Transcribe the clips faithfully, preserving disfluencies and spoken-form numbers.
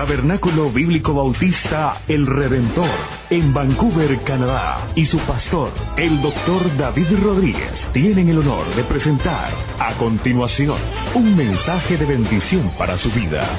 Tabernáculo Bíblico Bautista El Redentor, en Vancouver, Canadá, y su pastor, el doctor David Rodríguez, tienen el honor de presentar a continuación un mensaje de bendición para su vida.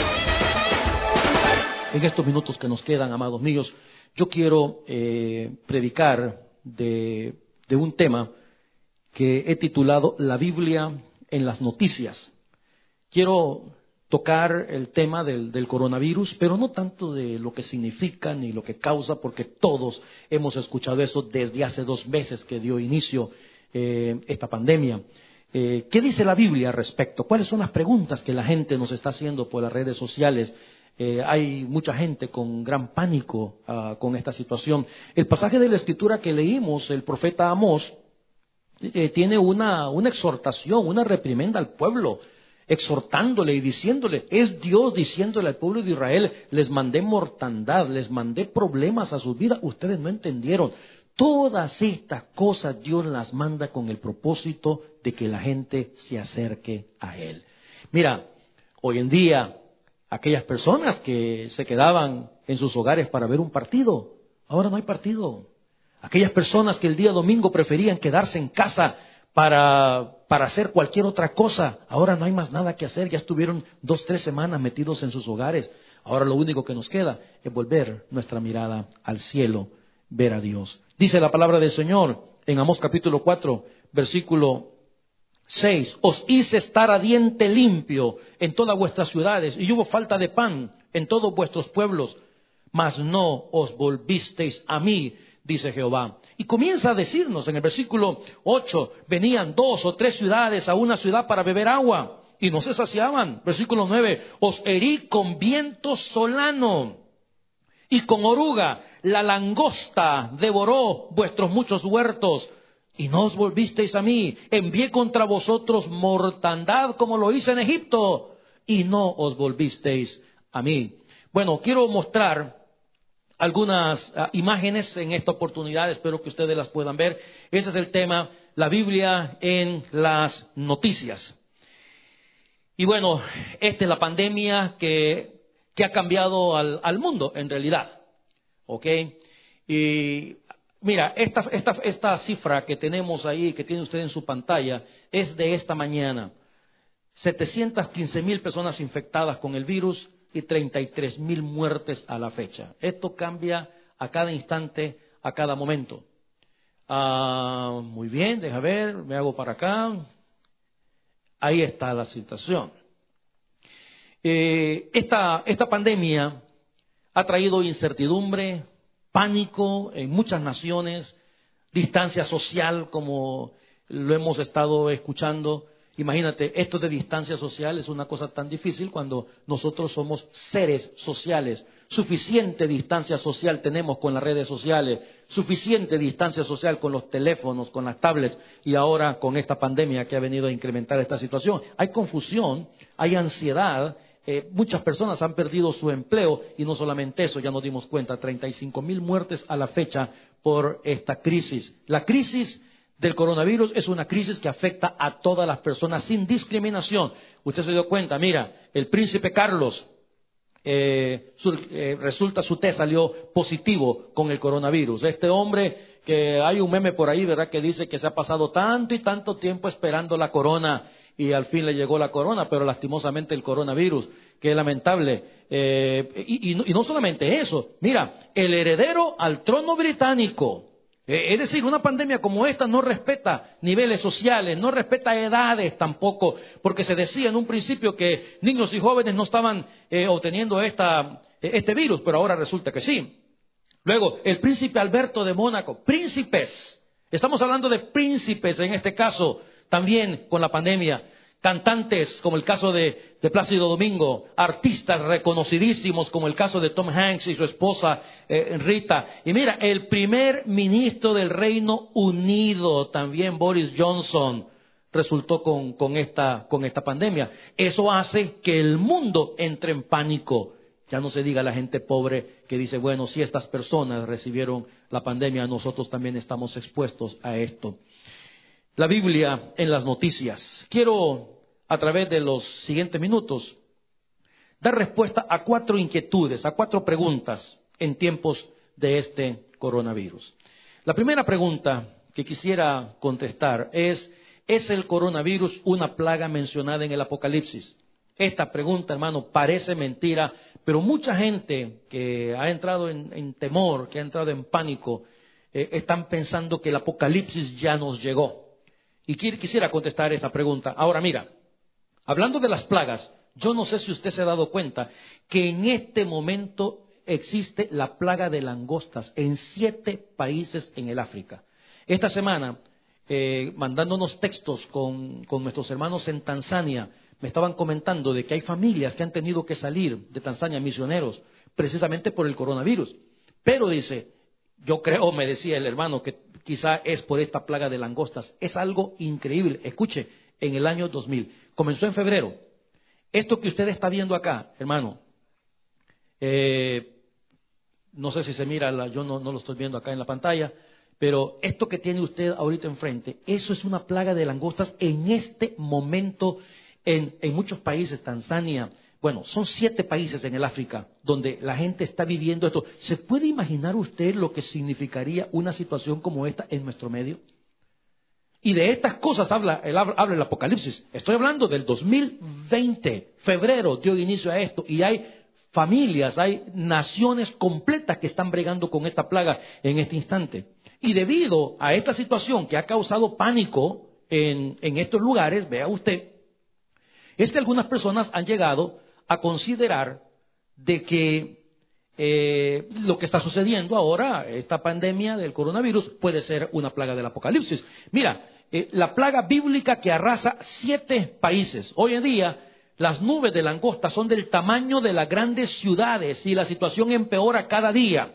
En estos minutos que nos quedan, amados míos, yo quiero eh, predicar de, de un tema que he titulado La Biblia en las noticias. Quiero tocar el tema del, del coronavirus, pero no tanto de lo que significa ni lo que causa, porque todos hemos escuchado eso desde hace dos meses que dio inicio eh, esta pandemia. Eh, ¿Qué dice la Biblia al respecto? ¿Cuáles son las preguntas que la gente nos está haciendo por las redes sociales? Eh, hay mucha gente con gran pánico uh, con esta situación. El pasaje de la Escritura que leímos, el profeta Amós, eh, tiene una, una exhortación, una reprimenda al pueblo, exhortándole y diciéndole, es Dios diciéndole al pueblo de Israel, les mandé mortandad, les mandé problemas a sus vidas, ustedes no entendieron. Todas estas cosas Dios las manda con el propósito de que la gente se acerque a Él. Mira, hoy en día, aquellas personas que se quedaban en sus hogares para ver un partido, ahora no hay partido. Aquellas personas que el día domingo preferían quedarse en casa para, para hacer cualquier otra cosa, ahora no hay más nada que hacer, ya estuvieron dos, tres semanas metidos en sus hogares. Ahora lo único que nos queda es volver nuestra mirada al cielo, ver a Dios. Dice la palabra del Señor en Amós capítulo cuatro, versículo seis, os hice estar a diente limpio en todas vuestras ciudades, y hubo falta de pan en todos vuestros pueblos, mas no os volvisteis a mí, dice Jehová. Y comienza a decirnos en el versículo ocho, venían dos o tres ciudades a una ciudad para beber agua, y no se saciaban. Versículo nueve, os herí con viento solano, y con oruga la langosta devoró vuestros muchos huertos, y no os volvisteis a mí. Envié contra vosotros mortandad como lo hice en Egipto, y no os volvisteis a mí. Bueno, quiero mostrar algunas uh, imágenes en esta oportunidad, espero que ustedes las puedan ver. Ese es el tema, la Biblia en las noticias. Y bueno, esta es la pandemia que, que ha cambiado al, al mundo en realidad. ¿Ok? Y mira, esta, esta, esta cifra que tenemos ahí, que tiene usted en su pantalla, es de esta mañana. setecientas quince mil personas infectadas con el virus y treinta y tres mil muertes a la fecha. Esto cambia a cada instante, a cada momento. Ah, muy bien, deja ver, me hago para acá. Ahí está la situación. Eh, esta, esta pandemia ha traído incertidumbre, pánico en muchas naciones, distancia social como lo hemos estado escuchando. Imagínate, esto de distancia social es una cosa tan difícil cuando nosotros somos seres sociales. Suficiente distancia social tenemos con las redes sociales, suficiente distancia social con los teléfonos, con las tablets, y ahora con esta pandemia que ha venido a incrementar esta situación. Hay confusión, hay ansiedad. Eh, muchas personas han perdido su empleo y no solamente eso, ya nos dimos cuenta, treinta y cinco mil muertes a la fecha por esta crisis. La crisis del coronavirus es una crisis que afecta a todas las personas sin discriminación. Usted se dio cuenta, mira, el príncipe Carlos, eh, su, eh, resulta su test salió positivo con el coronavirus. Este hombre, que hay un meme por ahí, ¿verdad?, que dice que se ha pasado tanto y tanto tiempo esperando la corona, y al fin le llegó la corona, pero lastimosamente el coronavirus, que es lamentable. Eh, y, y, no, y no solamente eso, mira, el heredero al trono británico. Eh, es decir, una pandemia como esta no respeta niveles sociales, no respeta edades tampoco, porque se decía en un principio que niños y jóvenes no estaban eh, obteniendo esta, este virus, pero ahora resulta que sí. Luego, el príncipe Alberto de Mónaco, príncipes, estamos hablando de príncipes en este caso, también con la pandemia, cantantes como el caso de, de Plácido Domingo, artistas reconocidísimos como el caso de Tom Hanks y su esposa eh, Rita. Y mira, el primer ministro del Reino Unido, también Boris Johnson, resultó con, con, esta, con esta pandemia. Eso hace que el mundo entre en pánico. Ya no se diga la gente pobre que dice, bueno, si estas personas recibieron la pandemia, nosotros también estamos expuestos a esto. La Biblia en las noticias. Quiero, a través de los siguientes minutos, dar respuesta a cuatro inquietudes, a cuatro preguntas en tiempos de este coronavirus. La primera pregunta que quisiera contestar es, ¿es el coronavirus una plaga mencionada en el Apocalipsis? Esta pregunta, hermano, parece mentira, pero mucha gente que ha entrado en, en temor, que ha entrado en pánico, eh, están pensando que el Apocalipsis ya nos llegó. Y quisiera contestar esa pregunta. Ahora, mira, hablando de las plagas, yo no sé si usted se ha dado cuenta que en este momento existe la plaga de langostas en siete países en el África. Esta semana, eh, mandándonos textos con, con nuestros hermanos en Tanzania, me estaban comentando de que hay familias que han tenido que salir de Tanzania, misioneros, precisamente por el coronavirus. Pero dice, yo creo, me decía el hermano, que quizá es por esta plaga de langostas. Es algo increíble. Escuche, en el año dos mil, comenzó en febrero. Esto que usted está viendo acá, hermano, eh, no sé si se mira, la, yo no, no lo estoy viendo acá en la pantalla, pero esto que tiene usted ahorita enfrente, eso es una plaga de langostas en este momento en, en muchos países, Tanzania. Bueno, son siete países en el África donde la gente está viviendo esto. ¿Se puede imaginar usted lo que significaría una situación como esta en nuestro medio? Y de estas cosas habla el, habla el Apocalipsis. Estoy hablando del dos mil veinte, febrero dio inicio a esto, y hay familias, hay naciones completas que están bregando con esta plaga en este instante. Y debido a esta situación que ha causado pánico en, en estos lugares, vea usted, es que algunas personas han llegado a considerar de que eh, lo que está sucediendo ahora, esta pandemia del coronavirus, puede ser una plaga del Apocalipsis. Mira, eh, la plaga bíblica que arrasa siete países. Hoy en día, las nubes de langosta son del tamaño de las grandes ciudades y la situación empeora cada día.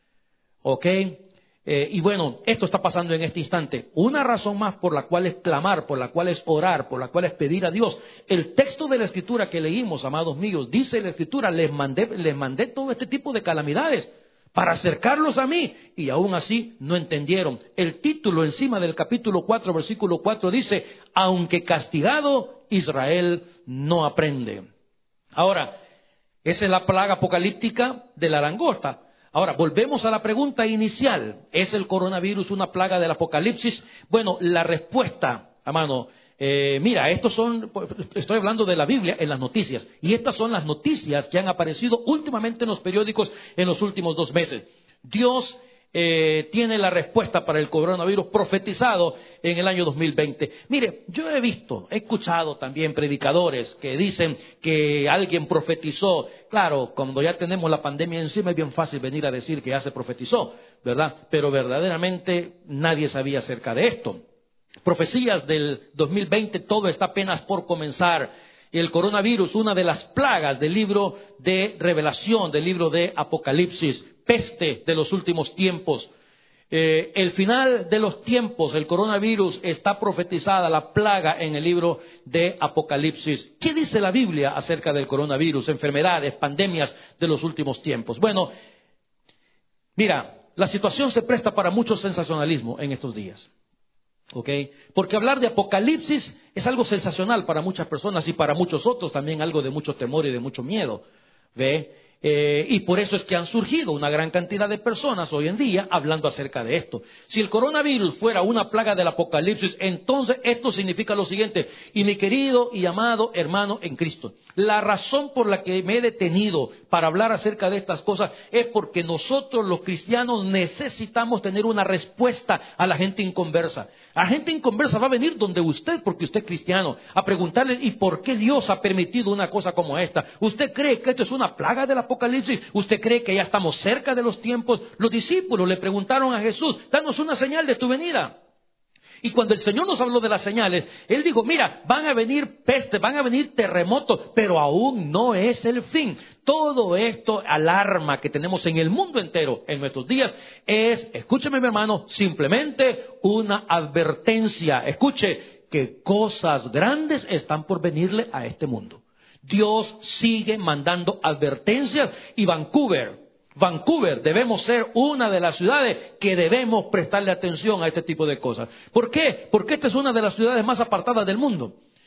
¿Ok? Eh, y bueno, esto está pasando en este instante. Una razón más por la cual es clamar, por la cual es orar, por la cual es pedir a Dios. El texto de la Escritura que leímos, amados míos, dice la Escritura, les mandé, les mandé todo este tipo de calamidades para acercarlos a mí, y aún así no entendieron. El título encima del capítulo cuatro, versículo cuatro dice, aunque castigado, Israel no aprende. Ahora, esa es la plaga apocalíptica de la langosta. Ahora, volvemos a la pregunta inicial. ¿Es el coronavirus una plaga del Apocalipsis? Bueno, la respuesta, hermano, eh, mira, estos son, estoy hablando de la Biblia en las noticias, y estas son las noticias que han aparecido últimamente en los periódicos en los últimos dos meses. Dios eh, tiene la respuesta para el coronavirus profetizado en el año dos mil veinte. Mire, yo he visto, he escuchado también predicadores que dicen que alguien profetizó. Claro, cuando ya tenemos la pandemia encima es bien fácil venir a decir que ya se profetizó, ¿verdad? Pero verdaderamente nadie sabía acerca de esto. Profecías del dos mil veinte, todo está apenas por comenzar. El coronavirus, una de las plagas del libro de Revelación, del libro de Apocalipsis, peste de los últimos tiempos. Eh, el final de los tiempos, el coronavirus, está profetizada, la plaga, en el libro de Apocalipsis. ¿Qué dice la Biblia acerca del coronavirus, enfermedades, pandemias de los últimos tiempos? Bueno, mira, la situación se presta para mucho sensacionalismo en estos días. ¿Okay? Porque hablar de Apocalipsis es algo sensacional para muchas personas y para muchos otros también algo de mucho temor y de mucho miedo. ¿Ve? Eh, y por eso es que han surgido una gran cantidad de personas hoy en día hablando acerca de esto. Si el coronavirus fuera una plaga del Apocalipsis, entonces esto significa lo siguiente. Y mi querido y amado hermano en Cristo, la razón por la que me he detenido para hablar acerca de estas cosas es porque nosotros los cristianos necesitamos tener una respuesta a la gente inconversa. La gente inconversa va a venir donde usted, porque usted es cristiano, a preguntarle, ¿y por qué Dios ha permitido una cosa como esta? ¿Usted cree que esto es una plaga del Apocalipsis? ¿Usted cree que ya estamos cerca de los tiempos? Los discípulos le preguntaron a Jesús, danos una señal de tu venida. Y cuando el Señor nos habló de las señales, Él dijo, mira, van a venir pestes, van a venir terremotos, pero aún no es el fin. Todo esto, alarma que tenemos en el mundo entero en nuestros días, es, escúcheme mi hermano, simplemente una advertencia. Escuche que cosas grandes están por venirle a este mundo. Dios sigue mandando advertencias y Vancouver, Vancouver debemos ser una de las ciudades que debemos prestarle atención a este tipo de cosas. ¿Por qué? Porque esta es una de las ciudades más apartadas del mundo.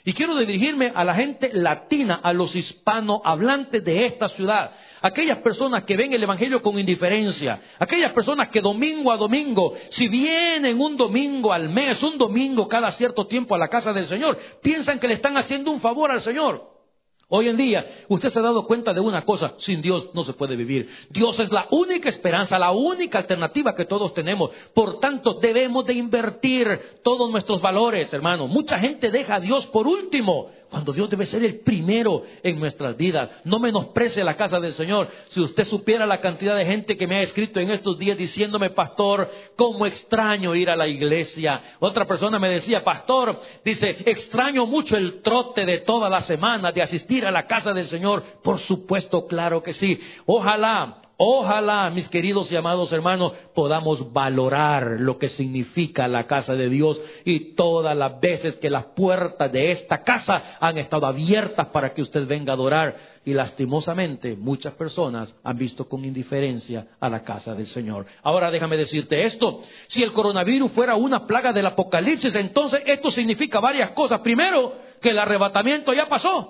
Y quiero dirigirme a la gente latina, a los hispanohablantes de esta ciudad. Aquellas personas que ven el evangelio con indiferencia. Aquellas personas que domingo a domingo, si vienen un domingo al mes, un domingo cada cierto tiempo a la casa del Señor, piensan que le están haciendo un favor al Señor. Hoy en día, usted se ha dado cuenta de una cosa: sin Dios no se puede vivir. Dios es la única esperanza, la única alternativa que todos tenemos. Por tanto, debemos de invertir todos nuestros valores, hermano. Mucha gente deja a Dios por último, cuando Dios debe ser el primero en nuestras vidas. No menosprecie la casa del Señor. Si usted supiera la cantidad de gente que me ha escrito en estos días diciéndome: pastor, cómo extraño ir a la iglesia. Otra persona me decía: pastor, dice, extraño mucho el trote de toda la semana de asistir a la casa del Señor. Por supuesto, claro que sí. Ojalá, ojalá, mis queridos y amados hermanos, podamos valorar lo que significa la casa de Dios, y todas las veces que las puertas de esta casa han estado abiertas para que usted venga a adorar. Y lastimosamente muchas personas han visto con indiferencia a la casa del Señor. Ahora déjame decirte esto: si el coronavirus fuera una plaga del Apocalipsis, entonces esto significa varias cosas. Primero, que el arrebatamiento ya pasó.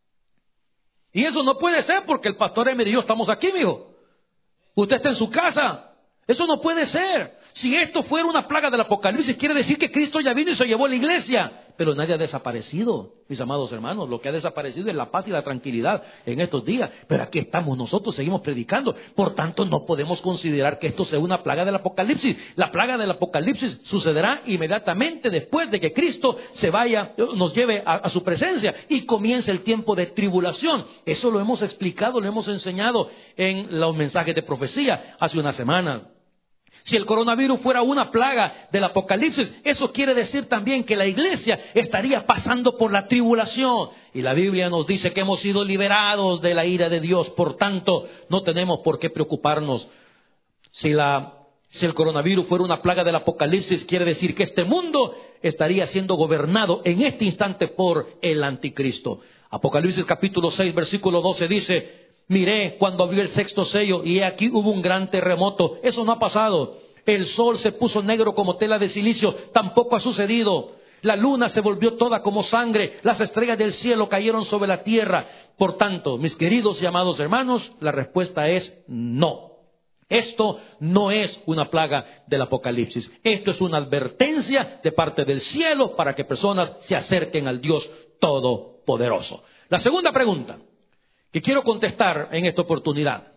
Y eso no puede ser, porque el pastor Emery y yo estamos aquí, mijo. Usted está en su casa. Eso no puede ser. Si esto fuera una plaga del Apocalipsis, quiere decir que Cristo ya vino y se llevó a la iglesia. Pero nadie ha desaparecido, mis amados hermanos. Lo que ha desaparecido es la paz y la tranquilidad en estos días. Pero aquí estamos nosotros, seguimos predicando. Por tanto, no podemos considerar que esto sea una plaga del Apocalipsis. La plaga del Apocalipsis sucederá inmediatamente después de que Cristo se vaya, nos lleve a, a su presencia, y comience el tiempo de tribulación. Eso lo hemos explicado, lo hemos enseñado en los mensajes de profecía hace una semana. Si el coronavirus fuera una plaga del Apocalipsis, eso quiere decir también que la iglesia estaría pasando por la tribulación. Y la Biblia nos dice que hemos sido liberados de la ira de Dios. Por tanto, no tenemos por qué preocuparnos. Si, la, si el coronavirus fuera una plaga del Apocalipsis, quiere decir que este mundo estaría siendo gobernado en este instante por el anticristo. Apocalipsis capítulo seis, versículo doce dice: miré cuando abrió el sexto sello, y he aquí hubo un gran terremoto. Eso no ha pasado. El sol se puso negro como tela de silicio. Tampoco ha sucedido. La luna se volvió toda como sangre. Las estrellas del cielo cayeron sobre la tierra. Por tanto, mis queridos y amados hermanos, la respuesta es no. Esto no es una plaga del Apocalipsis. Esto es una advertencia de parte del cielo para que personas se acerquen al Dios Todopoderoso. La segunda pregunta que quiero contestar en esta oportunidad: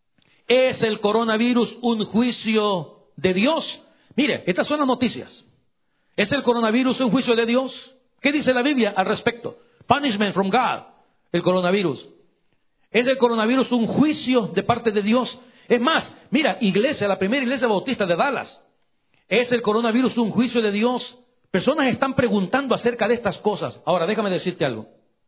¿es el coronavirus un juicio de Dios? Mire, estas son las noticias. ¿Es el coronavirus un juicio de Dios? ¿Qué dice la Biblia al respecto? Punishment from God, el coronavirus. ¿Es el coronavirus un juicio de parte de Dios? Es más, mira, iglesia, la primera iglesia bautista de Dallas. ¿Es el coronavirus un juicio de Dios? Personas están preguntando acerca de estas cosas. Ahora, déjame decirte algo.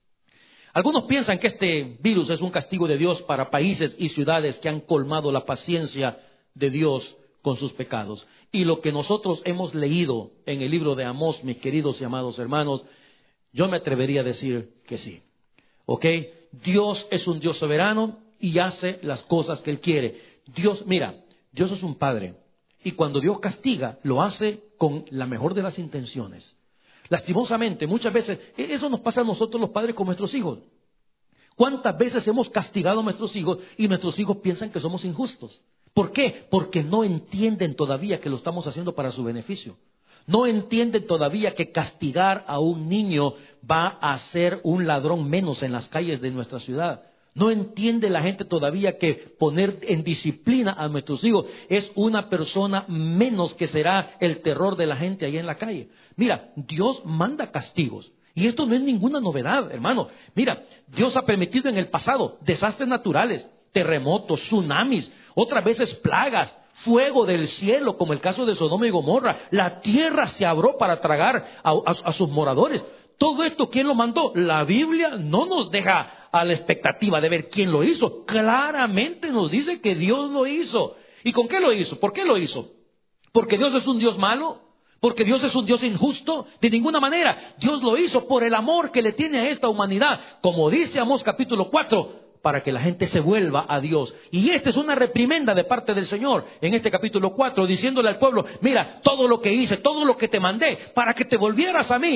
Algunos piensan que este virus es un castigo de Dios para países y ciudades que han colmado la paciencia de Dios con sus pecados. Y lo que nosotros hemos leído en el libro de Amós, mis queridos y amados hermanos, yo me atrevería a decir que sí. ¿Ok? Dios es un Dios soberano y hace las cosas que Él quiere. Dios, mira, Dios es un padre. Y cuando Dios castiga, lo hace con la mejor de las intenciones. Lastimosamente, muchas veces, eso nos pasa a nosotros los padres con nuestros hijos. ¿Cuántas veces hemos castigado a nuestros hijos y nuestros hijos piensan que somos injustos? ¿Por qué? Porque no entienden todavía que lo estamos haciendo para su beneficio. No entienden todavía que castigar a un niño va a ser un ladrón menos en las calles de nuestra ciudad. No entiende la gente todavía que poner en disciplina a nuestros hijos es una persona menos que será el terror de la gente ahí en la calle. Mira, Dios manda castigos. Y esto no es ninguna novedad, hermano. Mira, Dios ha permitido en el pasado desastres naturales, terremotos, tsunamis, otras veces plagas, fuego del cielo, como el caso de Sodoma y Gomorra. La tierra se abrió para tragar a, a, a sus moradores. Todo esto, ¿quién lo mandó? La Biblia no nos deja a la expectativa de ver quién lo hizo. Claramente nos dice que Dios lo hizo. ¿Y con qué lo hizo? ¿Por qué lo hizo? ¿Porque Dios es un Dios malo? ¿Porque Dios es un Dios injusto? De ninguna manera. Dios lo hizo por el amor que le tiene a esta humanidad. Como dice Amós capítulo cuatro, para que la gente se vuelva a Dios. Y esta es una reprimenda de parte del Señor en este capítulo cuatro, diciéndole al pueblo: mira, todo lo que hice, todo lo que te mandé, para que te volvieras a mí.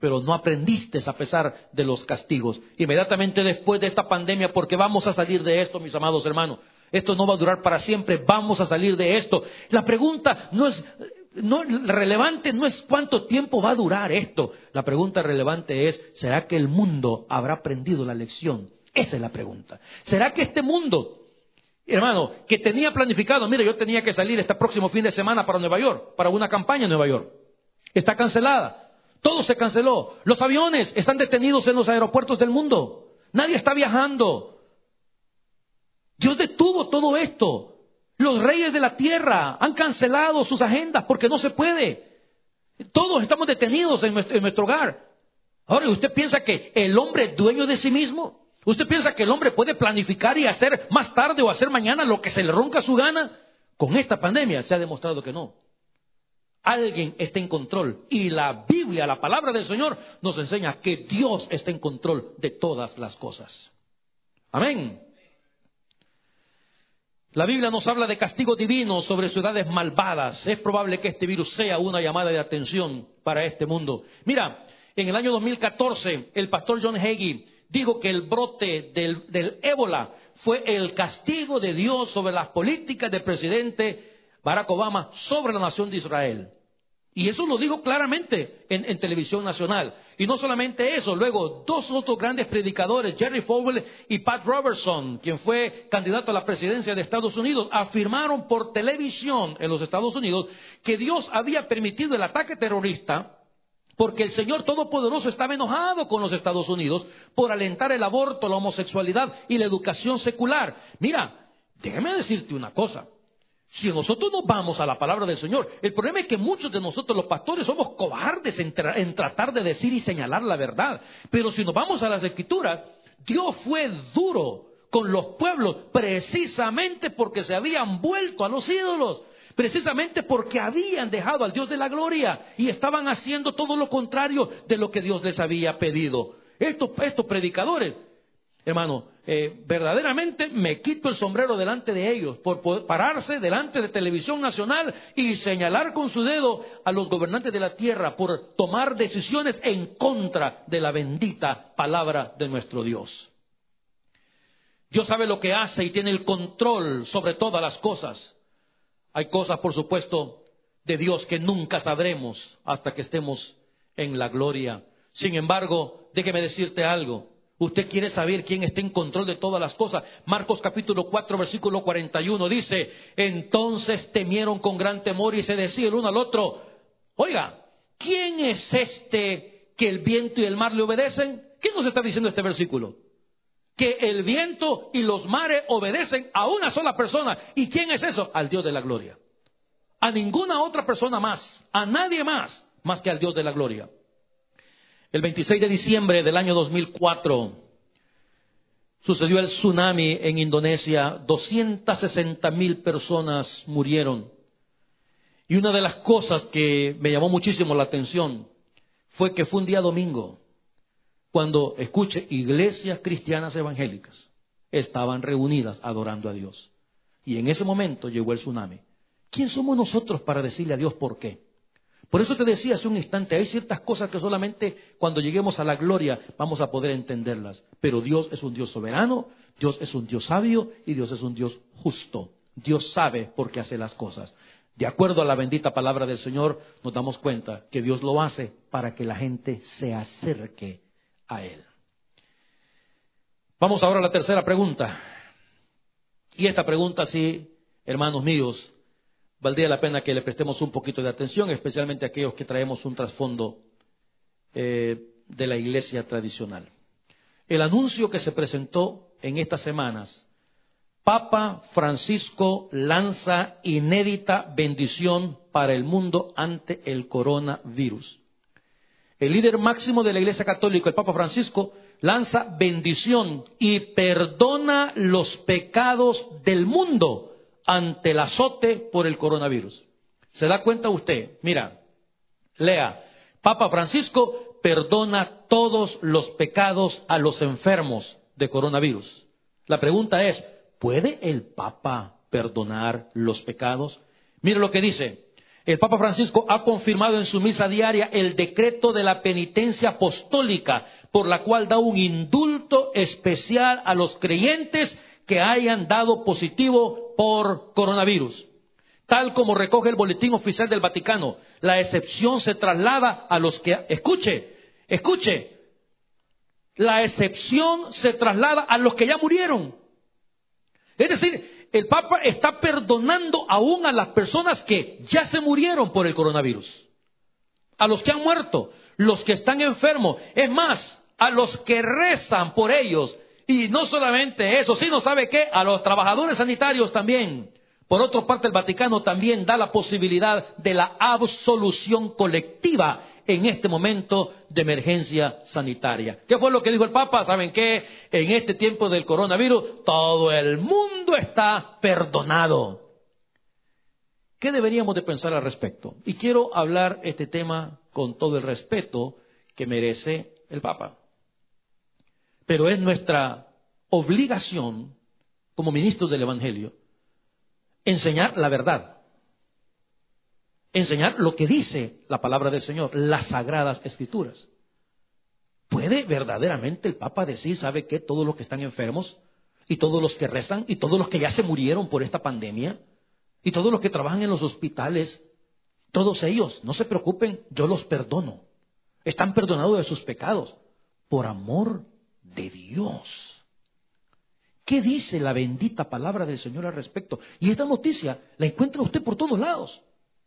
pero no aprendiste a pesar de los castigos. Inmediatamente después de esta pandemia, porque vamos a salir de esto, mis amados hermanos. Esto no va a durar para siempre, vamos a salir de esto. La pregunta no es, no, relevante no es cuánto tiempo va a durar esto. La pregunta relevante es, ¿será que el mundo habrá aprendido la lección? Esa es la pregunta. ¿Será que este mundo, hermano, que tenía planificado, mire, yo tenía que salir este próximo fin de semana para Nueva York, para una campaña en Nueva York, está cancelada? Todo se canceló. Los aviones están detenidos en los aeropuertos del mundo. Nadie está viajando. Dios detuvo todo esto. Los reyes de la tierra han cancelado sus agendas porque no se puede. Todos estamos detenidos en nuestro, en nuestro hogar. Ahora, ¿usted piensa que el hombre es dueño de sí mismo? ¿Usted piensa que el hombre puede planificar y hacer más tarde o hacer mañana lo que se le ronca su gana? Con esta pandemia se ha demostrado que no. Alguien está en control y la Biblia, la palabra del Señor, nos enseña que Dios está en control de todas las cosas. Amén. La Biblia nos habla de castigo divino sobre ciudades malvadas. Es probable que este virus sea una llamada de atención para este mundo. Mira, en el año dos mil catorce, el pastor John Hagee dijo que el brote del, del ébola fue el castigo de Dios sobre las políticas del presidente Barack Obama sobre la nación de Israel. Y eso lo dijo claramente en, en televisión nacional. Y no solamente eso, luego dos otros grandes predicadores, Jerry Falwell y Pat Robertson, quien fue candidato a la presidencia de Estados Unidos, afirmaron por televisión en los Estados Unidos que Dios había permitido el ataque terrorista porque el Señor Todopoderoso estaba enojado con los Estados Unidos por alentar el aborto, la homosexualidad y la educación secular. Mira, déjame decirte una cosa. Si nosotros nos vamos a la palabra del Señor, el problema es que muchos de nosotros los pastores somos cobardes en, tra- en tratar de decir y señalar la verdad. Pero si nos vamos a las Escrituras, Dios fue duro con los pueblos precisamente porque se habían vuelto a los ídolos. Precisamente porque habían dejado al Dios de la gloria y estaban haciendo todo lo contrario de lo que Dios les había pedido. Estos, estos predicadores, hermano, eh, verdaderamente me quito el sombrero delante de ellos por poder pararse delante de televisión nacional y señalar con su dedo a los gobernantes de la tierra por tomar decisiones en contra de la bendita palabra de nuestro Dios. Dios sabe lo que hace y tiene el control sobre todas las cosas. Hay cosas, por supuesto, de Dios que nunca sabremos hasta que estemos en la gloria. Sin embargo, déjeme decirte algo. Usted quiere saber quién está en control de todas las cosas. Marcos capítulo cuatro, versículo cuarenta y uno dice: entonces temieron con gran temor y se decía el uno al otro: oiga, ¿quién es este que el viento y el mar le obedecen? ¿Qué nos está diciendo este versículo? Que el viento y los mares obedecen a una sola persona. ¿Y quién es eso? Al Dios de la gloria. A ninguna otra persona más, a nadie más, más que al Dios de la gloria. El veintiséis de diciembre del año dos mil cuatro sucedió el tsunami en Indonesia. doscientas sesenta mil personas murieron. Y una de las cosas que me llamó muchísimo la atención fue que fue un día domingo, cuando, escuche, iglesias cristianas evangélicas estaban reunidas adorando a Dios. Y en ese momento llegó el tsunami. ¿Quién somos nosotros para decirle a Dios por qué? Por eso te decía hace un instante, hay ciertas cosas que solamente cuando lleguemos a la gloria vamos a poder entenderlas. Pero Dios es un Dios soberano, Dios es un Dios sabio y Dios es un Dios justo. Dios sabe por qué hace las cosas. De acuerdo a la bendita palabra del Señor, nos damos cuenta que Dios lo hace para que la gente se acerque a Él. Vamos ahora a la tercera pregunta. Y esta pregunta, sí, hermanos míos, valdría la pena que le prestemos un poquito de atención, especialmente a aquellos que traemos un trasfondo eh, de la iglesia tradicional. El anuncio que se presentó en estas semanas: Papa Francisco lanza inédita bendición para el mundo ante el coronavirus. El líder máximo de la Iglesia Católica, el Papa Francisco, lanza bendición y perdona los pecados del mundo ante el azote por el coronavirus. ¿Se da cuenta usted? Mira, lea: Papa Francisco perdona todos los pecados a los enfermos de coronavirus. La pregunta es, ¿puede el Papa perdonar los pecados? Mire lo que dice: El Papa Francisco ha confirmado en su misa diaria el decreto de la penitencia apostólica, por la cual da un indulto especial a los creyentes que hayan dado positivo por coronavirus. Tal como recoge el Boletín Oficial del Vaticano, la excepción se traslada a los que... Escuche, escuche. La excepción se traslada a los que ya murieron. Es decir, el Papa está perdonando aún a las personas que ya se murieron por el coronavirus. A los que han muerto, los que están enfermos. Es más, a los que rezan por ellos. Y no solamente eso, sino, ¿sabe qué? A los trabajadores sanitarios también. Por otra parte, el Vaticano también da la posibilidad de la absolución colectiva en este momento de emergencia sanitaria. ¿Qué fue lo que dijo el Papa? ¿Saben qué? En este tiempo del coronavirus, todo el mundo está perdonado. ¿Qué deberíamos de pensar al respecto? Y quiero hablar este tema con todo el respeto que merece el Papa. Pero es nuestra obligación, como ministros del Evangelio, enseñar la verdad. Enseñar lo que dice la palabra del Señor, las sagradas escrituras. ¿Puede verdaderamente el Papa decir, sabe qué, todos los que están enfermos, y todos los que rezan, y todos los que ya se murieron por esta pandemia, y todos los que trabajan en los hospitales, todos ellos, no se preocupen, yo los perdono. Están perdonados de sus pecados, por amor de Dios? ¿Qué dice la bendita palabra del Señor al respecto? Y esta noticia la encuentra usted por todos lados.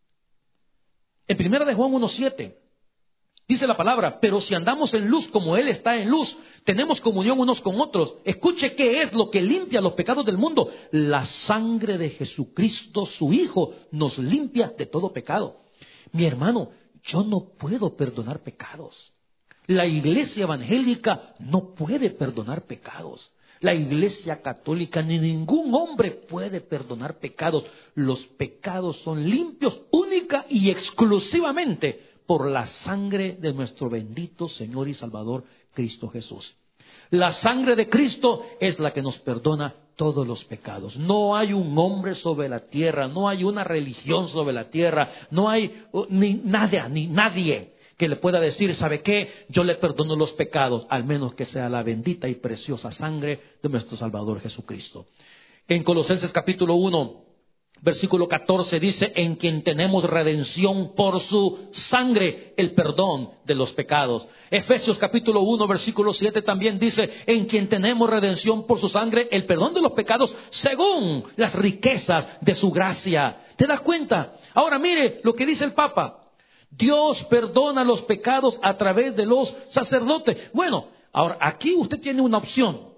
En primera de Juan uno siete, dice la palabra, pero si andamos en luz como Él está en luz, tenemos comunión unos con otros. Escuche qué es lo que limpia los pecados del mundo. La sangre de Jesucristo, su Hijo, nos limpia de todo pecado. Mi hermano, yo no puedo perdonar pecados. La iglesia evangélica no puede perdonar pecados. La iglesia católica ni ningún hombre puede perdonar pecados. Los pecados son limpios única y exclusivamente por la sangre de nuestro bendito Señor y Salvador Cristo Jesús. La sangre de Cristo es la que nos perdona todos los pecados. No hay un hombre sobre la tierra, no hay una religión sobre la tierra, no hay uh, ni nada, ni nadie que le pueda decir, ¿sabe qué? Yo le perdono los pecados, al menos que sea la bendita y preciosa sangre de nuestro Salvador Jesucristo. En Colosenses capítulo uno, versículo catorce dice, en quien tenemos redención por su sangre, el perdón de los pecados. Efesios capítulo uno, versículo siete también dice, en quien tenemos redención por su sangre, el perdón de los pecados, según las riquezas de su gracia. ¿Te das cuenta? Ahora mire lo que dice el Papa. Dios perdona los pecados a través de los sacerdotes. Bueno, ahora aquí usted tiene una opción.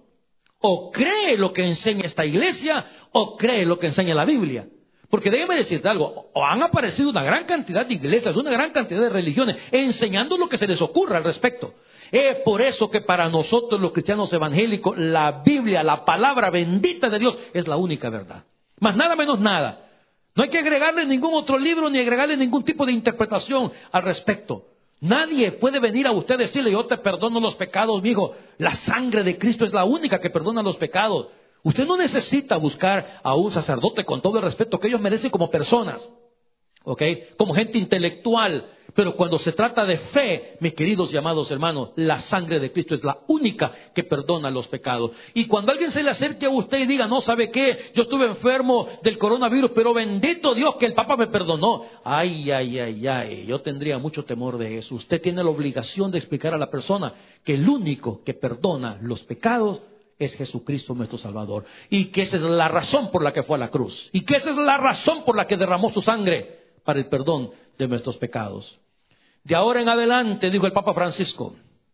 O cree lo que enseña esta iglesia o cree lo que enseña la Biblia. Porque déjeme decirte algo, o han aparecido una gran cantidad de iglesias, una gran cantidad de religiones, enseñando lo que se les ocurra al respecto. Es por eso que para nosotros los cristianos evangélicos, la Biblia, la palabra bendita de Dios, es la única verdad. Más nada menos nada. No hay que agregarle ningún otro libro ni agregarle ningún tipo de interpretación al respecto. Nadie puede venir a usted y decirle, yo te perdono los pecados, mijo. La sangre de Cristo es la única que perdona los pecados. Usted no necesita buscar a un sacerdote con todo el respeto que ellos merecen como personas, ¿ok? Como gente intelectual. Pero cuando se trata de fe, mis queridos y amados hermanos, la sangre de Cristo es la única que perdona los pecados. Y cuando alguien se le acerque a usted y diga, no, ¿sabe qué? Yo estuve enfermo del coronavirus, pero bendito Dios que el Papa me perdonó. Ay, ay, ay, ay, yo tendría mucho temor de eso. Usted tiene la obligación de explicar a la persona que el único que perdona los pecados es Jesucristo nuestro Salvador. Y que esa es la razón por la que fue a la cruz. Y que esa es la razón por la que derramó su sangre para el perdón de nuestros pecados. De ahora en adelante, dijo el Papa Francisco,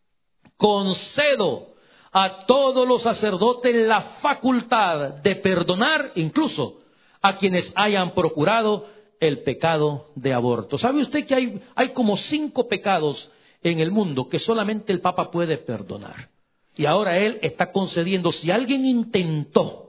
concedo a todos los sacerdotes la facultad de perdonar incluso a quienes hayan procurado el pecado de aborto. ¿Sabe usted que hay, hay como cinco pecados en el mundo que solamente el Papa puede perdonar? Y ahora él está concediendo, si alguien intentó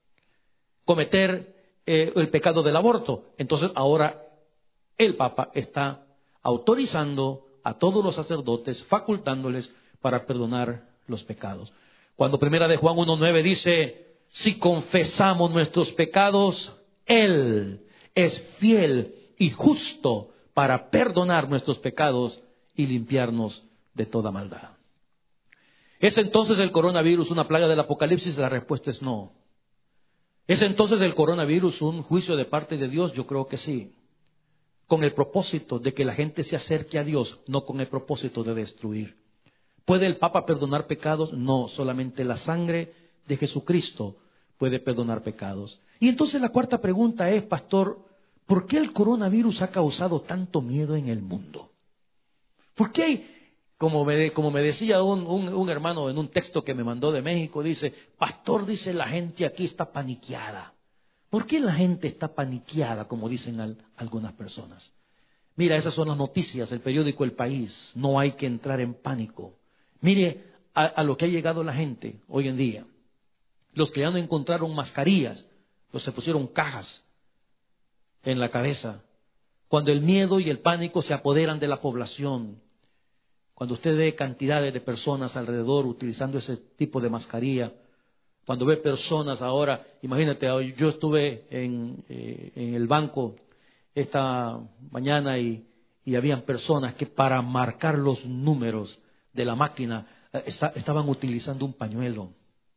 cometer eh, el pecado del aborto, entonces ahora el Papa está autorizando a todos los sacerdotes, facultándoles para perdonar los pecados. Cuando primera de Juan uno nueve dice, si confesamos nuestros pecados, Él es fiel y justo para perdonar nuestros pecados y limpiarnos de toda maldad. ¿Es entonces el coronavirus una plaga del Apocalipsis? La respuesta es no. ¿Es entonces el coronavirus un juicio de parte de Dios? Yo creo que sí. Con el propósito de que la gente se acerque a Dios, no con el propósito de destruir. ¿Puede el Papa perdonar pecados? No, solamente la sangre de Jesucristo puede perdonar pecados. Y entonces la cuarta pregunta es, pastor, ¿por qué el coronavirus ha causado tanto miedo en el mundo? ¿Por qué hay, como me, como me decía un, un, un hermano en un texto que me mandó de México, dice, pastor, dice, la gente aquí está paniqueada. ¿Por qué la gente está paniqueada, como dicen al, algunas personas? Mira, esas son las noticias, el periódico El País. No hay que entrar en pánico. Mire a, a lo que ha llegado la gente hoy en día. Los que ya no encontraron mascarillas, pues se pusieron cajas en la cabeza. Cuando el miedo y el pánico se apoderan de la población, cuando usted ve cantidades de personas alrededor utilizando ese tipo de mascarilla, cuando ve personas ahora, imagínate, yo estuve en, eh, en el banco esta mañana y, y habían personas que para marcar los números de la máquina eh, está, estaban utilizando un pañuelo.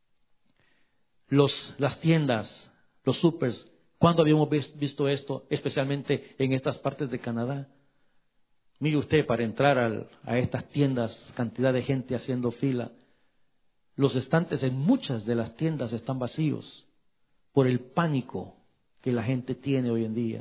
Los, las tiendas, los supers, ¿cuándo habíamos visto esto? Especialmente en estas partes de Canadá. Mire usted, para entrar al, a estas tiendas, cantidad de gente haciendo fila. Los estantes en muchas de las tiendas están vacíos por el pánico que la gente tiene hoy en día.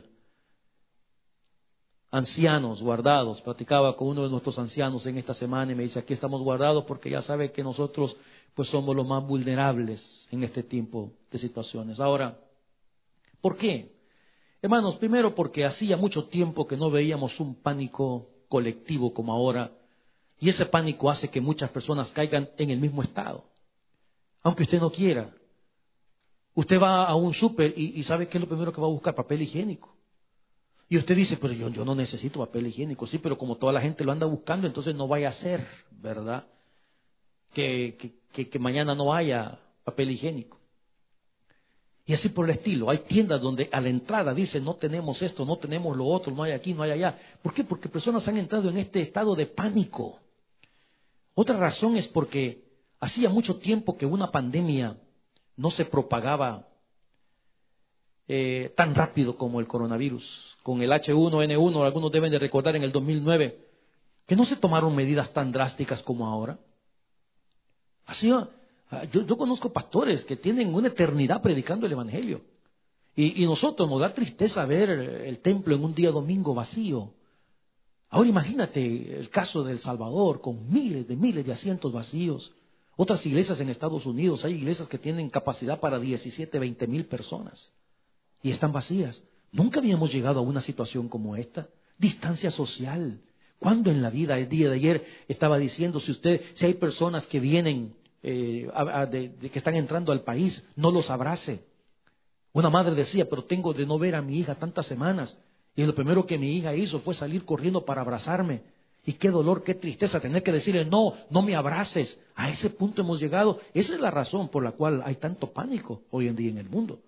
Ancianos guardados, platicaba con uno de nuestros ancianos en esta semana y me dice, aquí estamos guardados porque ya sabe que nosotros pues somos los más vulnerables en este tipo de situaciones. Ahora, ¿por qué? Hermanos, primero porque hacía mucho tiempo que no veíamos un pánico colectivo como ahora. Y ese pánico hace que muchas personas caigan en el mismo estado. Aunque usted no quiera. Usted va a un súper y, y ¿sabe qué es lo primero que va a buscar? Papel higiénico. Y usted dice, pero yo, yo no necesito papel higiénico. Sí, pero como toda la gente lo anda buscando, entonces no vaya a ser, ¿verdad? Que, que, que, que mañana no haya papel higiénico. Y así por el estilo. Hay tiendas donde a la entrada dicen, no tenemos esto, no tenemos lo otro, no hay aquí, no hay allá. ¿Por qué? Porque personas han entrado en este estado de pánico. Otra razón es porque hacía mucho tiempo que una pandemia no se propagaba eh, tan rápido como el coronavirus. Con el H uno N uno, algunos deben de recordar en el dos mil nueve, que no se tomaron medidas tan drásticas como ahora. Así, yo, yo conozco pastores que tienen una eternidad predicando el Evangelio. Y, y nosotros nos da tristeza ver el templo en un día domingo vacío. Ahora imagínate el caso de El Salvador, con miles de miles de asientos vacíos. Otras iglesias en Estados Unidos, hay iglesias que tienen capacidad para diecisiete, veinte mil personas. Y están vacías. Nunca habíamos llegado a una situación como esta. Distancia social. ¿Cuándo en la vida? El día de ayer estaba diciendo, si usted, si hay personas que vienen, eh, a, a, de, de, que están entrando al país, no los abrace. Una madre decía, pero tengo de no ver a mi hija tantas semanas. Y lo primero que mi hija hizo fue salir corriendo para abrazarme. Y qué dolor, qué tristeza tener que decirle, no, no me abraces. A ese punto hemos llegado. Esa es la razón por la cual hay tanto pánico hoy en día en el mundo.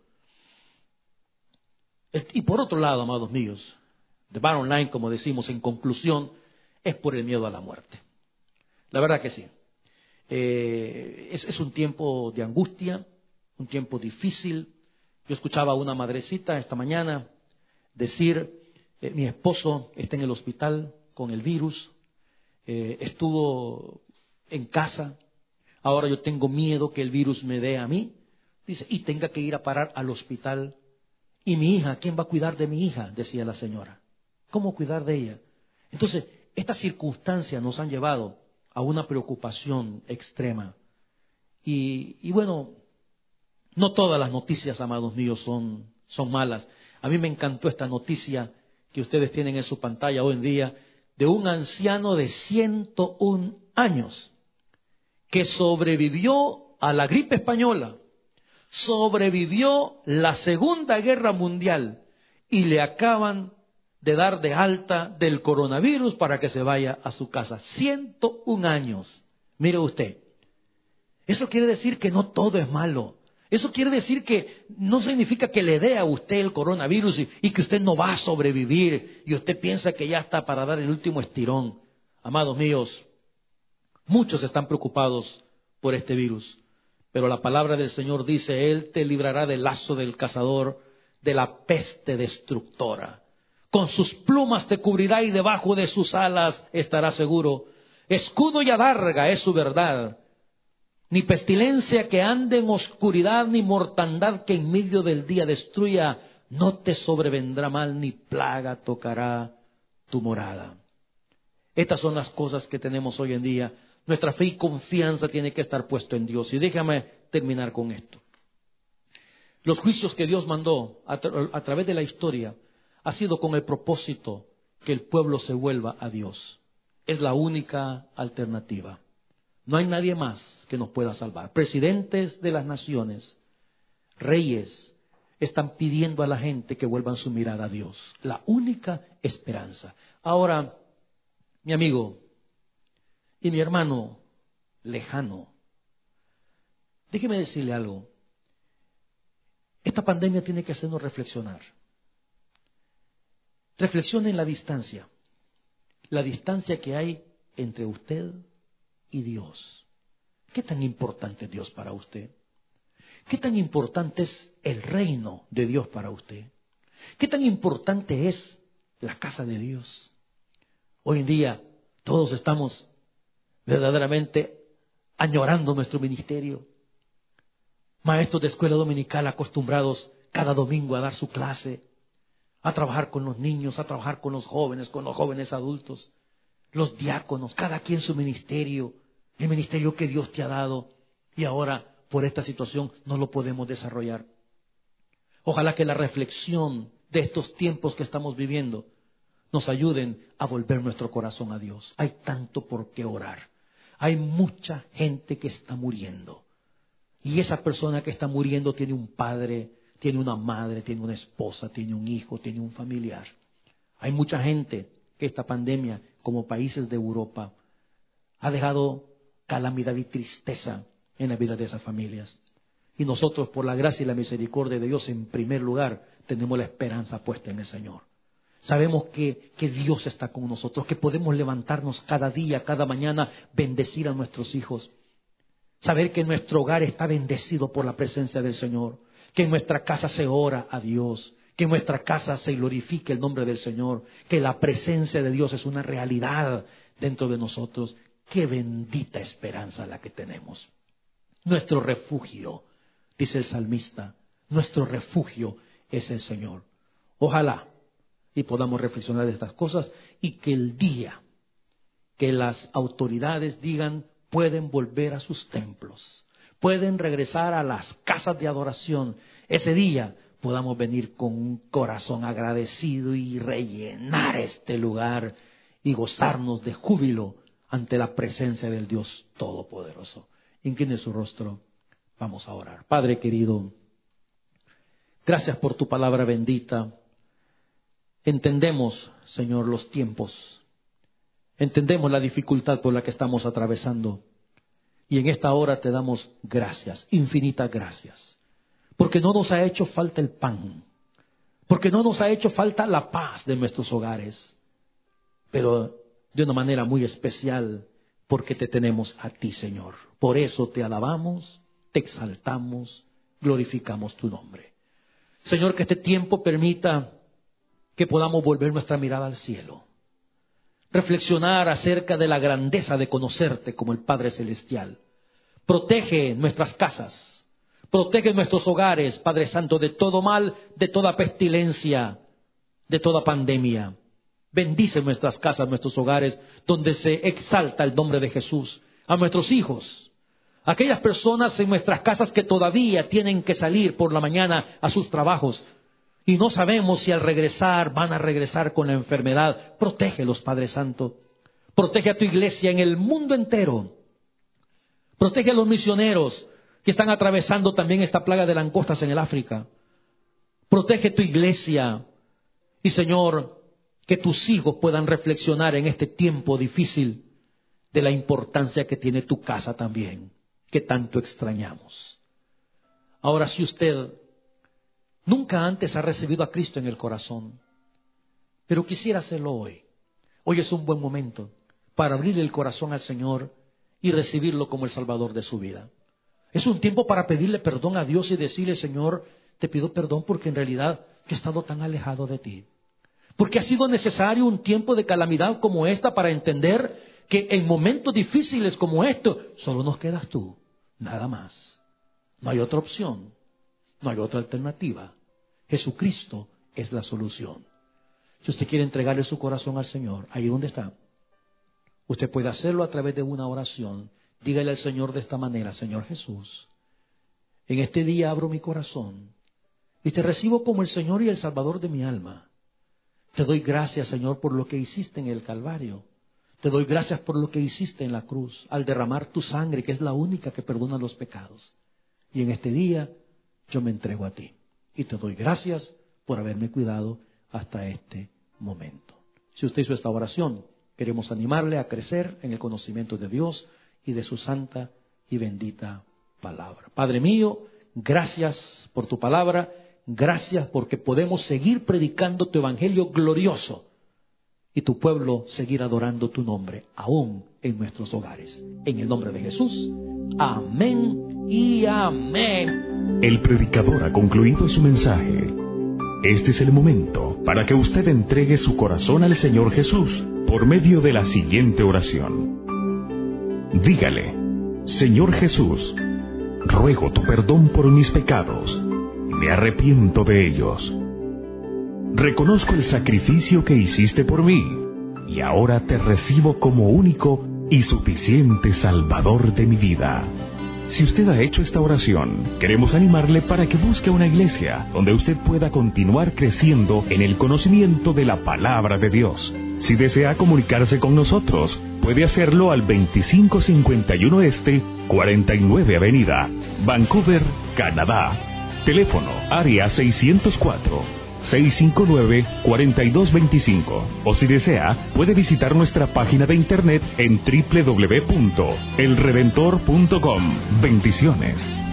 Y por otro lado, amados míos, the bottom line, como decimos en conclusión, es por el miedo a la muerte. La verdad que sí. Eh, es, es un tiempo de angustia, un tiempo difícil. Yo escuchaba a una madrecita esta mañana decir, eh, mi esposo está en el hospital con el virus, eh, estuvo en casa, ahora yo tengo miedo que el virus me dé a mí, dice, y tenga que ir a parar al hospital. Y mi hija, ¿quién va a cuidar de mi hija? Decía la señora. ¿Cómo cuidar de ella? Entonces, estas circunstancias nos han llevado a una preocupación extrema. Y, y bueno, no todas las noticias, amados míos, son, son malas. A mí me encantó esta noticia que ustedes tienen en su pantalla hoy en día, de un anciano de ciento un años que sobrevivió a la gripe española, sobrevivió la Segunda Guerra Mundial y le acaban de dar de alta del coronavirus para que se vaya a su casa. ciento un años. Mire usted, eso quiere decir que no todo es malo. Eso quiere decir que no significa que le dé a usted el coronavirus y, y que usted no va a sobrevivir y usted piensa que ya está para dar el último estirón. Amados míos, muchos están preocupados por este virus, pero la palabra del Señor dice, Él te librará del lazo del cazador, de la peste destructora. Con sus plumas te cubrirá y debajo de sus alas estarás seguro. Escudo y adarga es su verdad. Ni pestilencia que ande en oscuridad, ni mortandad que en medio del día destruya. No te sobrevendrá mal, ni plaga tocará tu morada. Estas son las cosas que tenemos hoy en día. Nuestra fe y confianza tiene que estar puesto en Dios. Y déjame terminar con esto. Los juicios que Dios mandó a, tra- a través de la historia ha sido con el propósito que el pueblo se vuelva a Dios. Es la única alternativa. No hay nadie más que nos pueda salvar. Presidentes de las naciones, reyes, están pidiendo a la gente que vuelvan su mirada a Dios. La única esperanza. Ahora, mi amigo y mi hermano lejano, déjeme decirle algo. Esta pandemia tiene que hacernos reflexionar. Reflexione en la distancia. La distancia que hay entre usted y Dios. ¿Qué tan importante es Dios para usted? ¿Qué tan importante es el reino de Dios para usted? ¿Qué tan importante es la casa de Dios? Hoy en día todos estamos verdaderamente añorando nuestro ministerio. Maestros de escuela dominical acostumbrados cada domingo a dar su clase, a trabajar con los niños, a trabajar con los jóvenes, con los jóvenes adultos. Los diáconos, cada quien su ministerio, el ministerio que Dios te ha dado, y ahora por esta situación no lo podemos desarrollar. Ojalá que la reflexión de estos tiempos que estamos viviendo nos ayuden a volver nuestro corazón a Dios. Hay tanto por qué orar. Hay mucha gente que está muriendo. Y esa persona que está muriendo tiene un padre, tiene una madre, tiene una esposa, tiene un hijo, tiene un familiar. Hay mucha gente que esta pandemia, como países de Europa, ha dejado calamidad y tristeza en la vida de esas familias. Y nosotros, por la gracia y la misericordia de Dios, en primer lugar, tenemos la esperanza puesta en el Señor. Sabemos que, que Dios está con nosotros, que podemos levantarnos cada día, cada mañana, bendecir a nuestros hijos. Saber que nuestro hogar está bendecido por la presencia del Señor, que en nuestra casa se ora a Dios, que en nuestra casa se glorifique el nombre del Señor, que la presencia de Dios es una realidad dentro de nosotros. Qué bendita esperanza la que tenemos. Nuestro refugio, dice el salmista, nuestro refugio es el Señor. Ojalá y podamos reflexionar de estas cosas y que el día que las autoridades digan pueden volver a sus templos, pueden regresar a las casas de adoración, ese día podamos venir con un corazón agradecido y rellenar este lugar y gozarnos de júbilo ante la presencia del Dios Todopoderoso. Incline su rostro, vamos a orar. Padre querido, gracias por tu palabra bendita. Entendemos, Señor, los tiempos. Entendemos la dificultad por la que estamos atravesando. Y en esta hora te damos gracias, infinitas gracias. Porque no nos ha hecho falta el pan. Porque no nos ha hecho falta la paz de nuestros hogares. Pero de una manera muy especial, porque te tenemos a ti, Señor. Por eso te alabamos, te exaltamos, glorificamos tu nombre. Señor, que este tiempo permita que podamos volver nuestra mirada al cielo. Reflexionar acerca de la grandeza de conocerte como el Padre Celestial. Protege nuestras casas, protege nuestros hogares, Padre Santo, de todo mal, de toda pestilencia, de toda pandemia. Bendice nuestras casas, nuestros hogares, donde se exalta el nombre de Jesús. A nuestros hijos, aquellas personas en nuestras casas que todavía tienen que salir por la mañana a sus trabajos y no sabemos si al regresar van a regresar con la enfermedad. Protégelos, Padre Santo. Protege a tu iglesia en el mundo entero. Protege a los misioneros que están atravesando también esta plaga de langostas en el África. Protege tu iglesia. Y Señor, que tus hijos puedan reflexionar en este tiempo difícil de la importancia que tiene tu casa también, que tanto extrañamos. Ahora, si usted nunca antes ha recibido a Cristo en el corazón, pero quisiera hacerlo hoy, hoy es un buen momento para abrir el corazón al Señor y recibirlo como el Salvador de su vida. Es un tiempo para pedirle perdón a Dios y decirle: Señor, te pido perdón porque en realidad yo he estado tan alejado de ti. Porque ha sido necesario un tiempo de calamidad como esta para entender que en momentos difíciles como estos solo nos quedas tú, nada más. No hay otra opción, no hay otra alternativa. Jesucristo es la solución. Si usted quiere entregarle su corazón al Señor, ahí donde está, usted puede hacerlo a través de una oración. Dígale al Señor de esta manera: Señor Jesús, en este día abro mi corazón y te recibo como el Señor y el Salvador de mi alma. Te doy gracias, Señor, por lo que hiciste en el Calvario. Te doy gracias por lo que hiciste en la cruz, al derramar tu sangre, que es la única que perdona los pecados. Y en este día yo me entrego a ti. Y te doy gracias por haberme cuidado hasta este momento. Si usted hizo esta oración, queremos animarle a crecer en el conocimiento de Dios y de su santa y bendita palabra. Padre mío, gracias por tu palabra. Gracias porque podemos seguir predicando tu evangelio glorioso y tu pueblo seguir adorando tu nombre, aún en nuestros hogares. En el nombre de Jesús, amén y amén. El predicador ha concluido su mensaje. Este es el momento para que usted entregue su corazón al Señor Jesús por medio de la siguiente oración. Dígale: Señor Jesús, ruego tu perdón por mis pecados. Me arrepiento de ellos. Reconozco el sacrificio que hiciste por mí y ahora te recibo como único y suficiente Salvador de mi vida. Si usted ha hecho esta oración, queremos animarle para que busque una iglesia donde usted pueda continuar creciendo en el conocimiento de la palabra de Dios. Si desea comunicarse con nosotros, puede hacerlo al veinticinco cincuenta y uno Este, cuarenta y nueve Avenida, Vancouver, Canadá. Teléfono área seiscientos cuatro, seiscientos cincuenta y nueve, cuarenta y dos veinticinco. O si desea, puede visitar nuestra página de internet en doble u doble u doble u punto el redentor punto com. Bendiciones.